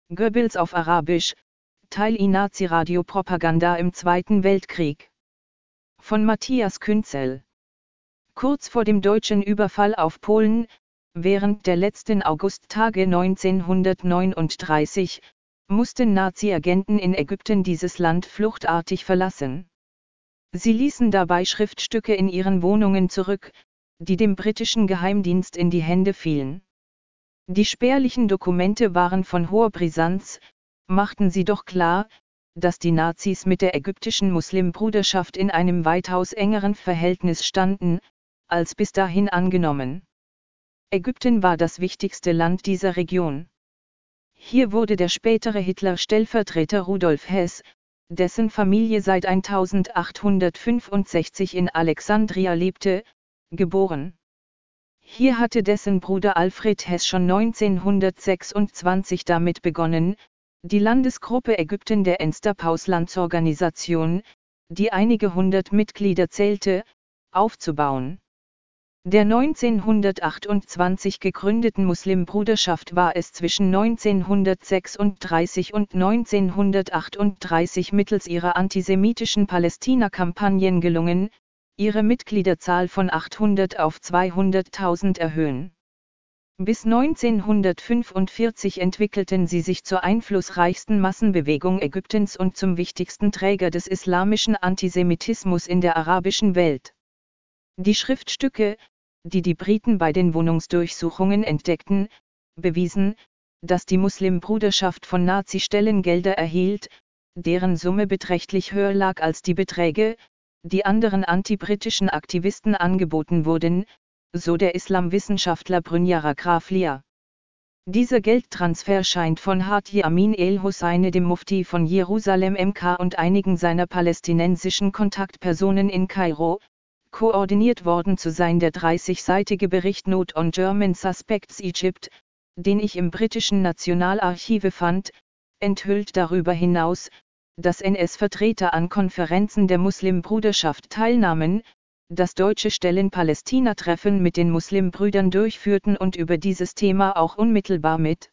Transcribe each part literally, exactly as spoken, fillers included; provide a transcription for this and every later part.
Goebbels auf Arabisch, Teil I Nazi-Radio-Propaganda im Zweiten Weltkrieg. Von Matthias Künzel. Kurz vor dem deutschen Überfall auf Polen, während der letzten Augusttage neunzehnhundertneununddreißig, mussten Nazi-Agenten in Ägypten dieses Land fluchtartig verlassen. Sie ließen dabei Schriftstücke in ihren Wohnungen zurück, die dem britischen Geheimdienst in die Hände fielen. Die spärlichen Dokumente waren von hoher Brisanz, machten sie doch klar, dass die Nazis mit der ägyptischen Muslimbruderschaft in einem weitaus engeren Verhältnis standen, als bis dahin angenommen. Ägypten war das wichtigste Land dieser Region. Hier wurde der spätere Hitler-Stellvertreter Rudolf Hess, dessen Familie seit eintausendachthundertfünfundsechzig in Alexandria lebte, geboren. Hier hatte dessen Bruder Alfred Hess schon neunzehnhundertsechsundzwanzig damit begonnen, die Landesgruppe Ägypten der Enstab-Auslandsorganisation, die einige hundert Mitglieder zählte, aufzubauen. Der neunzehnhundertachtundzwanzig gegründeten Muslimbruderschaft war es zwischen neunzehnhundertsechsunddreißig und neunzehnhundertachtunddreißig mittels ihrer antisemitischen Palästina-Kampagnen gelungen, ihre Mitgliederzahl von achthundert auf zweihunderttausend erhöhen. Bis neunzehnhundertfünfundvierzig entwickelten sie sich zur einflussreichsten Massenbewegung Ägyptens und zum wichtigsten Träger des islamischen Antisemitismus in der arabischen Welt. Die Schriftstücke, die die Briten bei den Wohnungsdurchsuchungen entdeckten, bewiesen, dass die Muslimbruderschaft von Nazi-Stellen Gelder erhielt, deren Summe beträchtlich höher lag als die Beträge, die anderen antibritischen Aktivisten angeboten wurden, so der Islamwissenschaftler Brynjara Graflia. Dieser Geldtransfer scheint von Haji Amin el-Husseini, dem Mufti von Jerusalem M K und einigen seiner palästinensischen Kontaktpersonen in Kairo, koordiniert worden zu sein. Der dreißigseitige Bericht Note on German Suspects Egypt, den ich im britischen Nationalarchive fand, enthüllt darüber hinaus, dass N S-Vertreter an Konferenzen der Muslimbruderschaft teilnahmen, dass deutsche Stellen Palästina-Treffen mit den Muslimbrüdern durchführten und über dieses Thema auch unmittelbar mit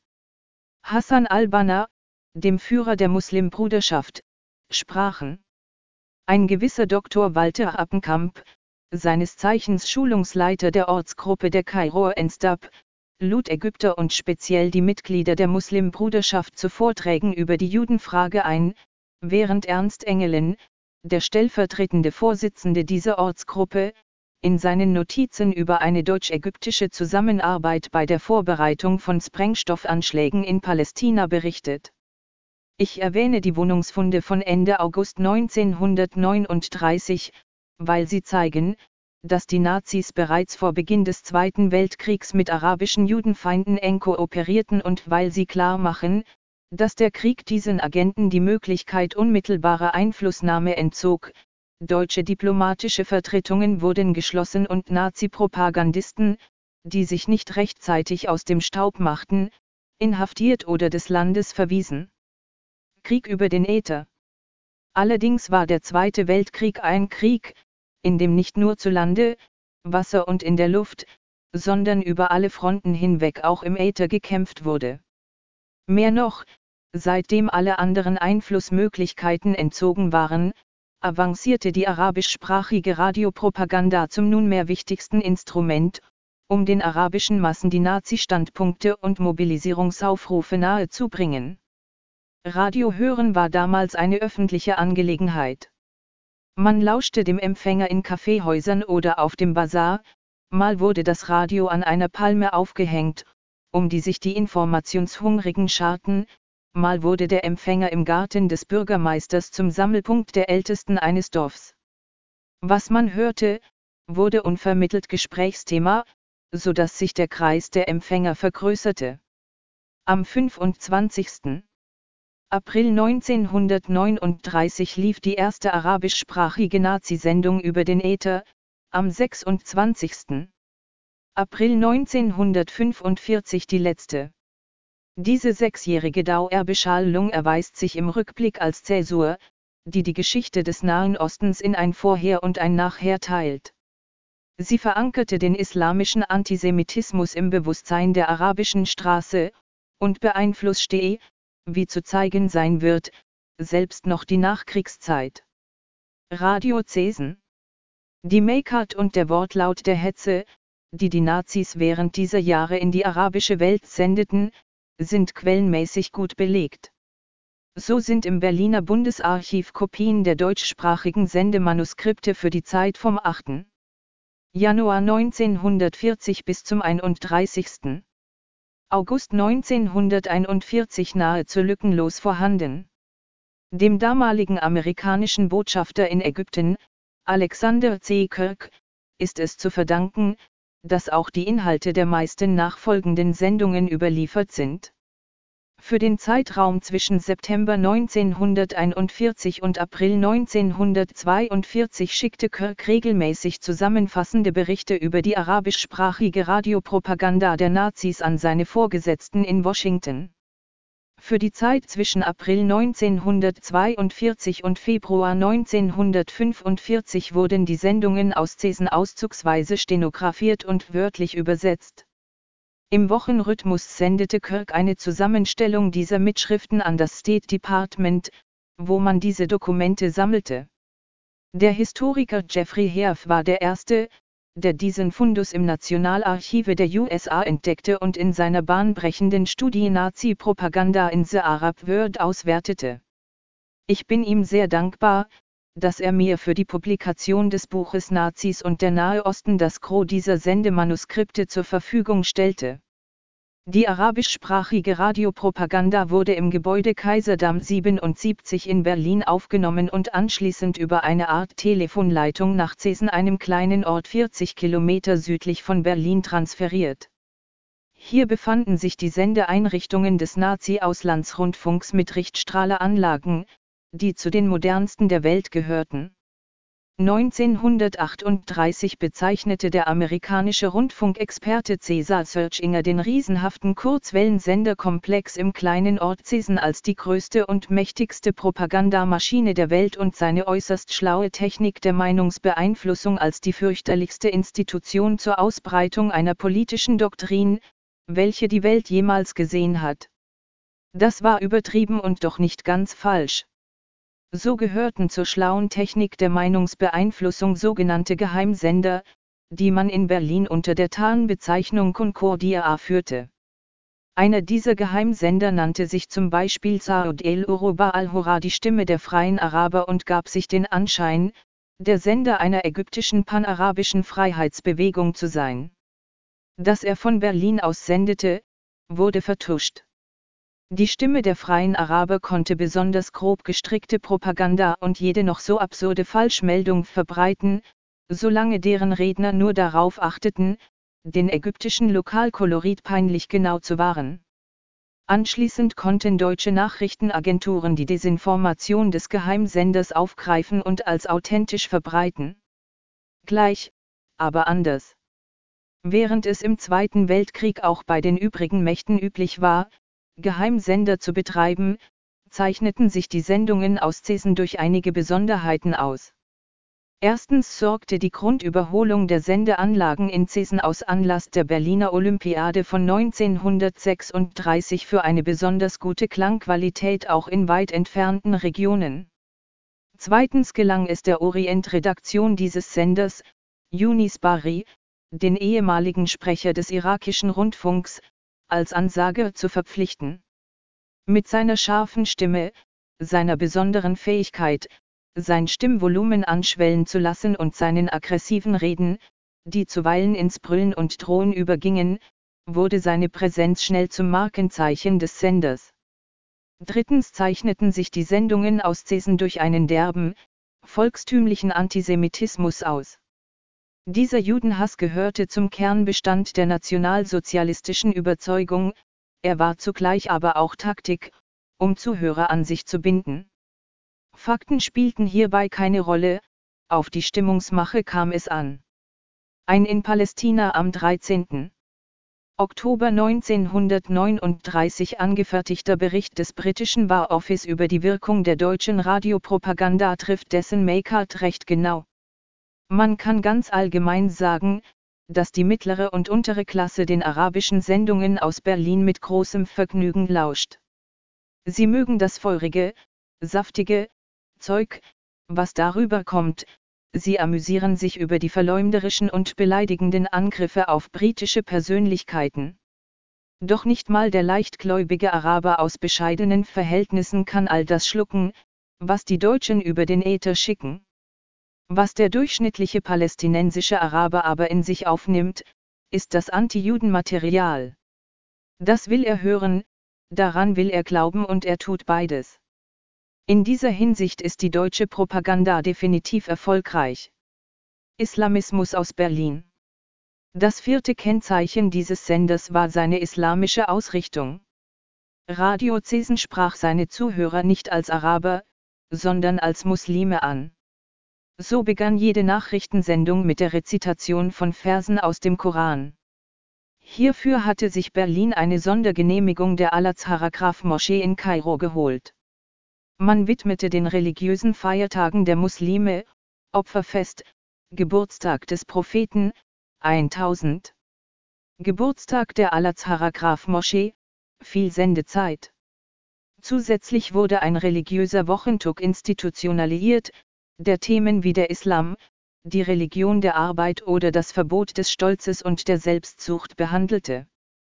Hassan al-Banna, dem Führer der Muslimbruderschaft, sprachen. Ein gewisser Doktor Walter Appenkamp, seines Zeichens Schulungsleiter der Ortsgruppe der Kairoer Enstab, lud Ägypter und speziell die Mitglieder der Muslimbruderschaft zu Vorträgen über die Judenfrage ein, während Ernst Engelen, der stellvertretende Vorsitzende dieser Ortsgruppe, in seinen Notizen über eine deutsch-ägyptische Zusammenarbeit bei der Vorbereitung von Sprengstoffanschlägen in Palästina berichtet. Ich erwähne die Wohnungsfunde von Ende August neunzehnhundertneununddreißig, weil sie zeigen, dass die Nazis bereits vor Beginn des Zweiten Weltkriegs mit arabischen Judenfeinden eng kooperierten und weil sie klar machen, dass der Krieg diesen Agenten die Möglichkeit unmittelbarer Einflussnahme entzog. Deutsche diplomatische Vertretungen wurden geschlossen und Nazi-Propagandisten, die sich nicht rechtzeitig aus dem Staub machten, inhaftiert oder des Landes verwiesen. Krieg über den Äther. Allerdings war der Zweite Weltkrieg ein Krieg, in dem nicht nur zu Lande, Wasser und in der Luft, sondern über alle Fronten hinweg auch im Äther gekämpft wurde. Mehr noch, seitdem alle anderen Einflussmöglichkeiten entzogen waren, avancierte die arabischsprachige Radiopropaganda zum nunmehr wichtigsten Instrument, um den arabischen Massen die Nazi-Standpunkte und Mobilisierungsaufrufe nahezubringen. Radio hören war damals eine öffentliche Angelegenheit. Man lauschte dem Empfänger in Kaffeehäusern oder auf dem Bazar, mal wurde das Radio an einer Palme aufgehängt, um die sich die Informationshungrigen scharten, mal wurde der Empfänger im Garten des Bürgermeisters zum Sammelpunkt der Ältesten eines Dorfs. Was man hörte, wurde unvermittelt Gesprächsthema, so dass sich der Kreis der Empfänger vergrößerte. Am fünfundzwanzigsten April neunzehnhundertneununddreißig lief die erste arabischsprachige Nazi-Sendung über den Äther, am sechsundzwanzigsten April neunzehnhundertfünfundvierzig die letzte. Diese sechsjährige Dauerbeschallung erweist sich im Rückblick als Zäsur, die die Geschichte des Nahen Ostens in ein Vorher und ein Nachher teilt. Sie verankerte den islamischen Antisemitismus im Bewusstsein der arabischen Straße, und beeinflusste wie zu zeigen sein wird, selbst noch die Nachkriegszeit. Radiozesen. Die Make-art und der Wortlaut der Hetze, die die Nazis während dieser Jahre in die arabische Welt sendeten, sind quellenmäßig gut belegt. So sind im Berliner Bundesarchiv Kopien der deutschsprachigen Sendemanuskripte für die Zeit vom achten Januar neunzehnhundertvierzig bis zum einunddreißigsten August neunzehnhunderteinundvierzig nahezu lückenlos vorhanden. Dem damaligen amerikanischen Botschafter in Ägypten, Alexander C. Kirk, ist es zu verdanken, dass auch die Inhalte der meisten nachfolgenden Sendungen überliefert sind. Für den Zeitraum zwischen September neunzehnhunderteinundvierzig und April neunzehnhundertzweiundvierzig schickte Kirk regelmäßig zusammenfassende Berichte über die arabischsprachige Radiopropaganda der Nazis an seine Vorgesetzten in Washington. Für die Zeit zwischen April neunzehnhundertzweiundvierzig und Februar neunzehnhundertfünfundvierzig wurden die Sendungen aus Cesen auszugsweise stenografiert und wörtlich übersetzt. Im Wochenrhythmus sendete Kirk eine Zusammenstellung dieser Mitschriften an das State Department, wo man diese Dokumente sammelte. Der Historiker Jeffrey Herf war der Erste, der diesen Fundus im Nationalarchive der U S A entdeckte und in seiner bahnbrechenden Studie Nazi-Propaganda in the Arab World auswertete. Ich bin ihm sehr dankbar, dass er mir für die Publikation des Buches Nazis und der Nahe Osten das Gros dieser Sendemanuskripte zur Verfügung stellte. Die arabischsprachige Radiopropaganda wurde im Gebäude Kaiserdamm siebenundsiebzig in Berlin aufgenommen und anschließend über eine Art Telefonleitung nach Cesen, einem kleinen Ort vierzig Kilometer südlich von Berlin, transferiert. Hier befanden sich die Sendeeinrichtungen des Nazi-Auslandsrundfunks mit Richtstrahleranlagen, die zu den modernsten der Welt gehörten. neunzehnhundertachtunddreißig bezeichnete der amerikanische Rundfunkexperte Cäsar Searchinger den riesenhaften Kurzwellensenderkomplex im kleinen Ort Cesen als die größte und mächtigste Propagandamaschine der Welt und seine äußerst schlaue Technik der Meinungsbeeinflussung als die fürchterlichste Institution zur Ausbreitung einer politischen Doktrin, welche die Welt jemals gesehen hat. Das war übertrieben und doch nicht ganz falsch. So gehörten zur schlauen Technik der Meinungsbeeinflussung sogenannte Geheimsender, die man in Berlin unter der Tarnbezeichnung Concordia führte. Einer dieser Geheimsender nannte sich zum Beispiel Saud el-Uruba al-Hura, die Stimme der freien Araber, und gab sich den Anschein, der Sender einer ägyptischen panarabischen Freiheitsbewegung zu sein. Dass er von Berlin aus sendete, wurde vertuscht. Die Stimme der freien Araber konnte besonders grob gestrickte Propaganda und jede noch so absurde Falschmeldung verbreiten, solange deren Redner nur darauf achteten, den ägyptischen Lokalkolorit peinlich genau zu wahren. Anschließend konnten deutsche Nachrichtenagenturen die Desinformation des Geheimsenders aufgreifen und als authentisch verbreiten. Gleich, aber anders. Während es im Zweiten Weltkrieg auch bei den übrigen Mächten üblich war, Geheimsender zu betreiben, zeichneten sich die Sendungen aus Cesen durch einige Besonderheiten aus. Erstens sorgte die Grundüberholung der Sendeanlagen in Cesen aus Anlass der Berliner Olympiade von neunzehnhundertsechsunddreißig für eine besonders gute Klangqualität auch in weit entfernten Regionen. Zweitens gelang es der Orient-Redaktion dieses Senders, Yunis Bari, den ehemaligen Sprecher des irakischen Rundfunks, als Ansager zu verpflichten. Mit seiner scharfen Stimme, seiner besonderen Fähigkeit, sein Stimmvolumen anschwellen zu lassen und seinen aggressiven Reden, die zuweilen ins Brüllen und Drohen übergingen, wurde seine Präsenz schnell zum Markenzeichen des Senders. Drittens zeichneten sich die Sendungen aus Cesen durch einen derben, volkstümlichen Antisemitismus aus. Dieser Judenhass gehörte zum Kernbestand der nationalsozialistischen Überzeugung, er war zugleich aber auch Taktik, um Zuhörer an sich zu binden. Fakten spielten hierbei keine Rolle, auf die Stimmungsmache kam es an. Ein in Palästina am dreizehnten Oktober neunzehnhundertneununddreißig angefertigter Bericht des britischen War Office über die Wirkung der deutschen Radiopropaganda trifft dessen Make-art recht genau. Man kann ganz allgemein sagen, dass die mittlere und untere Klasse den arabischen Sendungen aus Berlin mit großem Vergnügen lauscht. Sie mögen das feurige, saftige Zeug, was darüber kommt, sie amüsieren sich über die verleumderischen und beleidigenden Angriffe auf britische Persönlichkeiten. Doch nicht mal der leichtgläubige Araber aus bescheidenen Verhältnissen kann all das schlucken, was die Deutschen über den Äther schicken. Was der durchschnittliche palästinensische Araber aber in sich aufnimmt, ist das Anti-Juden-Material. Das will er hören, daran will er glauben und er tut beides. In dieser Hinsicht ist die deutsche Propaganda definitiv erfolgreich. Islamismus aus Berlin. Das vierte Kennzeichen dieses Senders war seine islamische Ausrichtung. Radio Cesen sprach seine Zuhörer nicht als Araber, sondern als Muslime an. So begann jede Nachrichtensendung mit der Rezitation von Versen aus dem Koran. Hierfür hatte sich Berlin eine Sondergenehmigung der Al-Azhar-Moschee in Kairo geholt. Man widmete den religiösen Feiertagen der Muslime, Opferfest, Geburtstag des Propheten, tausend. Geburtstag der Al-Azhar-Moschee, viel Sendezeit. Zusätzlich wurde ein religiöser Wochentag institutionalisiert, der Themen wie der Islam, die Religion der Arbeit oder das Verbot des Stolzes und der Selbstsucht behandelte.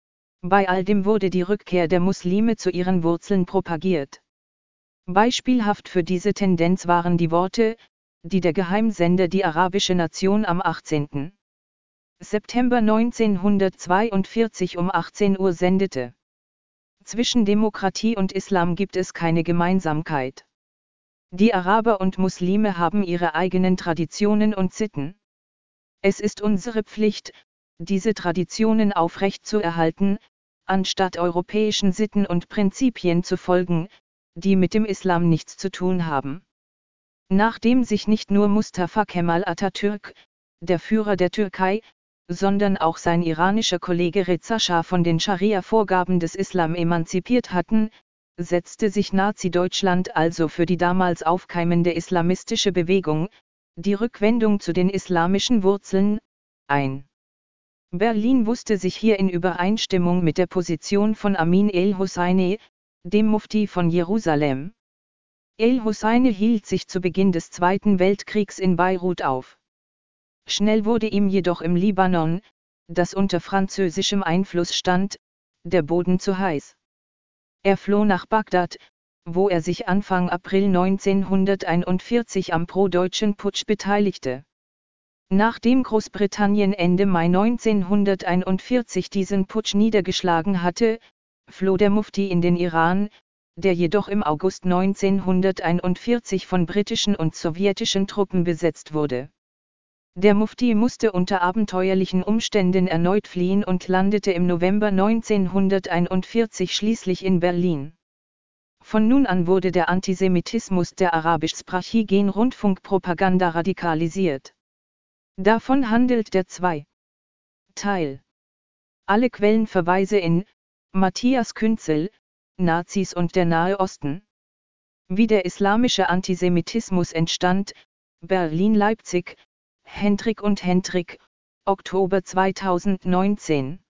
Bei all dem wurde die Rückkehr der Muslime zu ihren Wurzeln propagiert. Beispielhaft für diese Tendenz waren die Worte, die der Geheimsender Die Arabische Nation am achtzehnten September neunzehnhundertzweiundvierzig um achtzehn Uhr sendete. Zwischen Demokratie und Islam gibt es keine Gemeinsamkeit. Die Araber und Muslime haben ihre eigenen Traditionen und Sitten. Es ist unsere Pflicht, diese Traditionen aufrechtzuerhalten, anstatt europäischen Sitten und Prinzipien zu folgen, die mit dem Islam nichts zu tun haben. Nachdem sich nicht nur Mustafa Kemal Atatürk, der Führer der Türkei, sondern auch sein iranischer Kollege Reza Schah von den Scharia-Vorgaben des Islam emanzipiert hatten, setzte sich Nazi-Deutschland also für die damals aufkeimende islamistische Bewegung, die Rückwendung zu den islamischen Wurzeln, ein. Berlin wusste sich hier in Übereinstimmung mit der Position von Amin el-Husseini, dem Mufti von Jerusalem. El-Husseini hielt sich zu Beginn des Zweiten Weltkriegs in Beirut auf. Schnell wurde ihm jedoch im Libanon, das unter französischem Einfluss stand, der Boden zu heiß. Er floh nach Bagdad, wo er sich Anfang April neunzehnhunderteinundvierzig am pro-deutschen Putsch beteiligte. Nachdem Großbritannien Ende Mai neunzehnhunderteinundvierzig diesen Putsch niedergeschlagen hatte, floh der Mufti in den Iran, der jedoch im August neunzehnhunderteinundvierzig von britischen und sowjetischen Truppen besetzt wurde. Der Mufti musste unter abenteuerlichen Umständen erneut fliehen und landete im November neunzehnhunderteinundvierzig schließlich in Berlin. Von nun an wurde der Antisemitismus der arabischsprachigen Rundfunkpropaganda radikalisiert. Davon handelt der zwei. Teil. Alle Quellenverweise in Matthias Künzel, Nazis und der Nahe Osten. Wie der islamische Antisemitismus entstand, Berlin-Leipzig, Hendrik und Hendrik, Oktober zweitausendneunzehn.